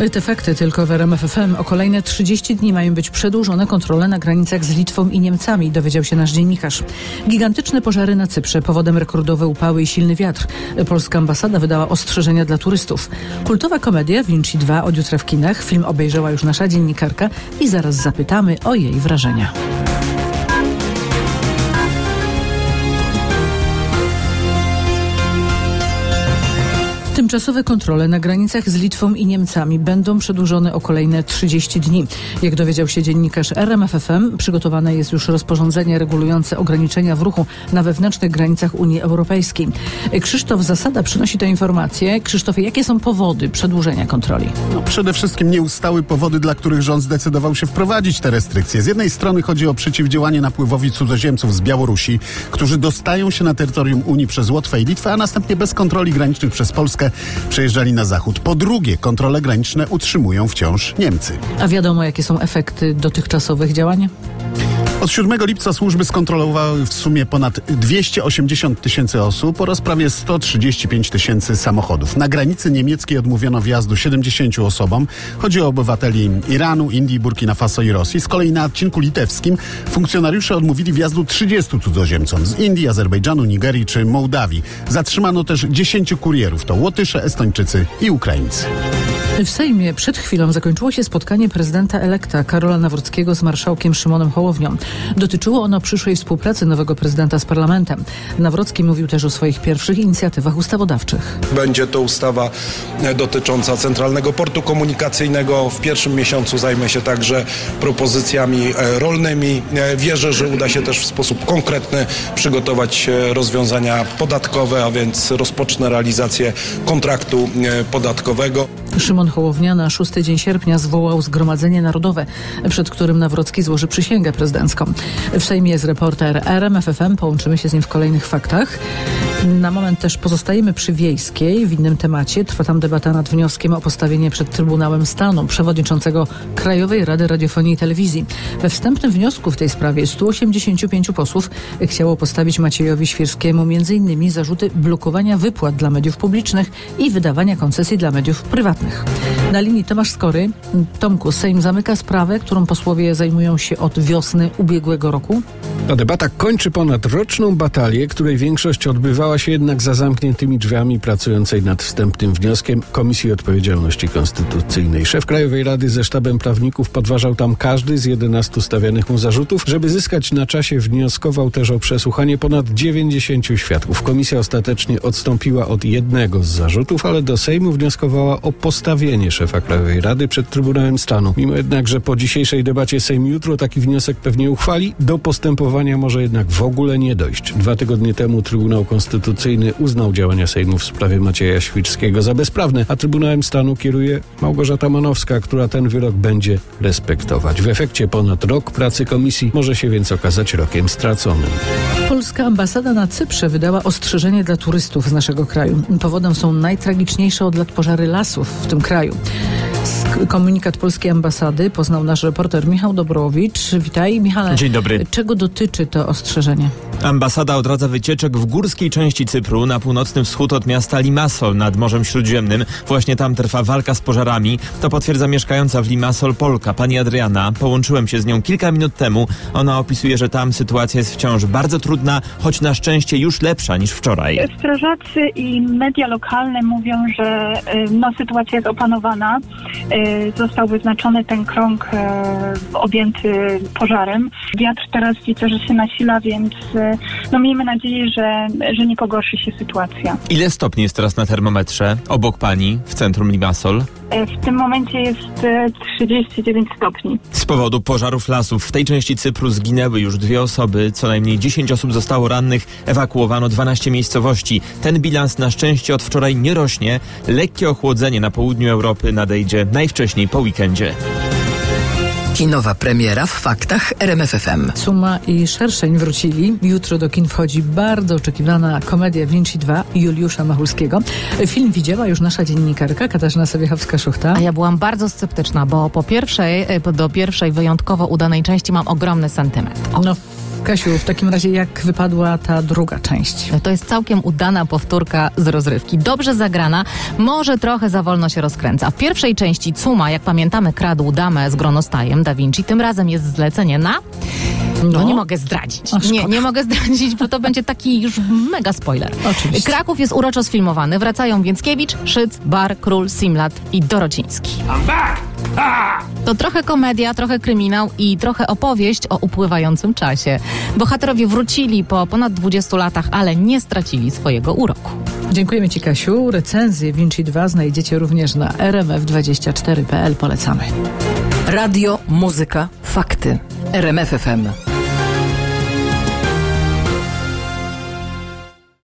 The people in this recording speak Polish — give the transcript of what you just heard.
Te fakty tylko w RMF FM. O kolejne 30 dni mają być przedłużone kontrole na granicach z Litwą i Niemcami, dowiedział się nasz dziennikarz. Gigantyczne pożary na Cyprze, powodem rekordowe upały i silny wiatr. Polska ambasada wydała ostrzeżenia dla turystów. Kultowa komedia Vinci 2 od jutra w kinach. Film obejrzała już nasza dziennikarka i zaraz zapytamy o jej wrażenia. Tymczasowe kontrole na granicach z Litwą i Niemcami będą przedłużone o kolejne 30 dni. Jak dowiedział się dziennikarz RMF FM, przygotowane jest już rozporządzenie regulujące ograniczenia w ruchu na wewnętrznych granicach Unii Europejskiej. Krzysztof Zasada przynosi tę informację. Krzysztofie, jakie są powody przedłużenia kontroli? Przede wszystkim nieustały powody, dla których rząd zdecydował się wprowadzić te restrykcje. Z jednej strony chodzi o przeciwdziałanie napływowi cudzoziemców z Białorusi, którzy dostają się na terytorium Unii przez Łotwę i Litwę, a następnie bez kontroli granicznych przez Polskę przejeżdżali na zachód. Po drugie, kontrole graniczne utrzymują wciąż Niemcy. A wiadomo, jakie są efekty dotychczasowych działań? Od 7 lipca służby skontrolowały w sumie ponad 280 tysięcy osób oraz prawie 135 tysięcy samochodów. Na granicy niemieckiej odmówiono wjazdu 70 osobom. Chodzi o obywateli Iranu, Indii, Burkina Faso i Rosji. Z kolei na odcinku litewskim funkcjonariusze odmówili wjazdu 30 cudzoziemcom z Indii, Azerbejdżanu, Nigerii czy Mołdawii. Zatrzymano też 10 kurierów. To Łotysze, Estończycy i Ukraińcy. W Sejmie przed chwilą zakończyło się spotkanie prezydenta elekta Karola Nawrockiego z marszałkiem Szymonem Hołownią. Dotyczyło ono przyszłej współpracy nowego prezydenta z parlamentem. Nawrocki mówił też o swoich pierwszych inicjatywach ustawodawczych. Będzie to ustawa dotycząca Centralnego Portu Komunikacyjnego. W pierwszym miesiącu zajmę się także propozycjami rolnymi. Wierzę, że uda się też w sposób konkretny przygotować rozwiązania podatkowe, a więc rozpocznę realizację kontraktu podatkowego. Szymon Hołownia na 6 dzień sierpnia zwołał Zgromadzenie Narodowe, przed którym Nawrocki złoży przysięgę prezydencką. W Sejmie jest reporter RMF FM. Połączymy się z nim w kolejnych faktach. Na moment też pozostajemy przy Wiejskiej. W innym temacie trwa tam debata nad wnioskiem o postawienie przed Trybunałem Stanu przewodniczącego Krajowej Rady Radiofonii i Telewizji. We wstępnym wniosku w tej sprawie 185 posłów chciało postawić Maciejowi Świerskiemu m.in. zarzuty blokowania wypłat dla mediów publicznych i wydawania koncesji dla mediów prywatnych. Na linii Tomasz Skory. Tomku, Sejm zamyka sprawę, którą posłowie zajmują się od wiosny ubiegłego roku. Ta debata kończy ponadroczną batalię, której większość odbywała się jednak za zamkniętymi drzwiami pracującej nad wstępnym wnioskiem Komisji Odpowiedzialności Konstytucyjnej. Szef Krajowej Rady ze sztabem prawników podważał tam każdy z 11 stawianych mu zarzutów. Żeby zyskać na czasie, wnioskował też o przesłuchanie ponad 90 świadków. Komisja ostatecznie odstąpiła od jednego z zarzutów, ale do Sejmu wnioskowała o postawienie szefa Krajowej Rady przed Trybunałem Stanu. Mimo jednak, że po dzisiejszej debacie Sejm jutro taki wniosek pewnie uchwali, do postępowania może jednak w ogóle nie dojść. 2 tygodnie temu Trybunał Konstytucyjny uznał działania Sejmu w sprawie Macieja Świrskiego za bezprawne, a Trybunałem Stanu kieruje Małgorzata Manowska, która ten wyrok będzie respektować. W efekcie ponad rok pracy komisji może się więc okazać rokiem straconym. Polska ambasada na Cyprze wydała ostrzeżenie dla turystów z naszego kraju. Powodem są najtragiczniejsze od lat pożary lasów w tym kraju. Komunikat polskiej ambasady poznał nasz reporter Michał Dobrowicz. Witaj, Michale. Dzień dobry. Czego dotyczy to ostrzeżenie? Ambasada odradza wycieczek w górskiej części Cypru na północny wschód od miasta Limassol nad Morzem Śródziemnym. Właśnie tam trwa walka z pożarami. To potwierdza mieszkająca w Limassol Polka, pani Adriana. Połączyłem się z nią kilka minut temu. Ona opisuje, że tam sytuacja jest wciąż bardzo trudna, choć na szczęście już lepsza niż wczoraj. Strażacy i media lokalne mówią, że sytuacja jest opanowana. Został wyznaczony ten krąg objęty pożarem. Wiatr teraz widzę, że się nasila, więc miejmy nadzieję, że nie pogorszy się sytuacja. Ile stopni jest teraz na termometrze obok pani w centrum Limassol? W tym momencie jest 39 stopni. Z powodu pożarów lasów w tej części Cypru zginęły już 2 osoby, co najmniej 10 osób zostało rannych, ewakuowano 12 miejscowości. Ten bilans na szczęście od wczoraj nie rośnie. Lekkie ochłodzenie na południu Europy nadejdzie najwcześniej po weekendzie. Kinowa premiera w faktach RMF FM. Suma i Szerszeń wrócili. Jutro do kin wchodzi bardzo oczekiwana komedia Vinci 2 Juliusza Machulskiego. Film widziała już nasza dziennikarka Katarzyna Sobiechowska-Szuchta. A ja byłam bardzo sceptyczna, bo do pierwszej wyjątkowo udanej części mam ogromny sentyment. Kasiu, w takim razie jak wypadła ta druga część? To jest całkiem udana powtórka z rozrywki. Dobrze zagrana, może trochę za wolno się rozkręca. W pierwszej części Cuma, jak pamiętamy, kradł damę z gronostajem Da Vinci. Tym razem jest zlecenie na... No nie mogę zdradzić. Nie mogę zdradzić, bo to będzie taki już mega spoiler. Oczywiście. Kraków jest uroczo sfilmowany. Wracają Więckiewicz, Szyc, Bar, Król, Simlat i Dorociński. To trochę komedia, trochę kryminał i trochę opowieść o upływającym czasie. Bohaterowie wrócili po ponad 20 latach, ale nie stracili swojego uroku. Dziękujemy Ci, Kasiu. Recenzję Vinci 2 znajdziecie również na rmf24.pl. Polecamy. Radio, muzyka, fakty. RMF FM.